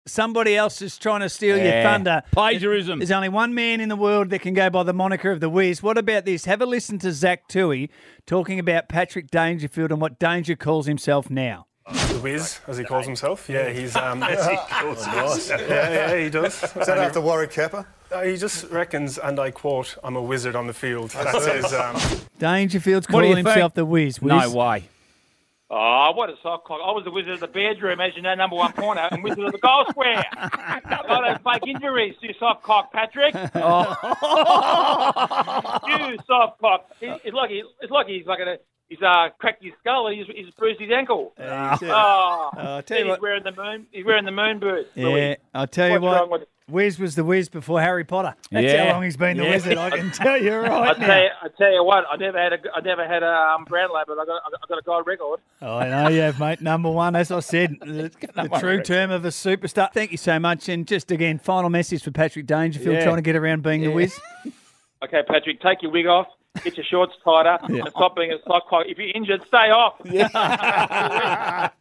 somebody else is trying to steal your thunder. Plagiarism. There's only one man in the world that can go by the moniker of the Wiz. What about this? Have a listen to Zach Toohey talking about Patrick Dangerfield and what Danger calls himself now. The Wiz, as he calls himself. Yeah, he's... As he calls himself. Yeah, he does. Is that after Warwick Kappa? He just reckons, and I quote, I'm a wizard on the field. That's his... Dangerfield's What do calling you think? himself the Wiz. No way. Oh, what a soft cock. I was the wizard of the bedroom, as you know, number one corner, and wizard of the goal square. I don't fake injuries, you soft cock, Patrick. You soft cock. It's like he's cracked his skull. He's bruised his ankle. I'll tell you what. He's wearing the moon boot. Yeah, I'll tell you What's wrong what. with- Wiz was the Wiz before Harry Potter. That's Yeah. how long he's been the wizard. I can tell you right now. I tell you what. I never had a Brownlow, but I got a gold record. Oh, I know you have, mate. Number one, as I said, the true term of a superstar. Thank you so much. And just again, final message for Patrick Dangerfield trying to get around being the Wiz. Okay, Patrick, take your wig off. Get your shorts tighter and stop being a soft cock. If you're injured, stay off.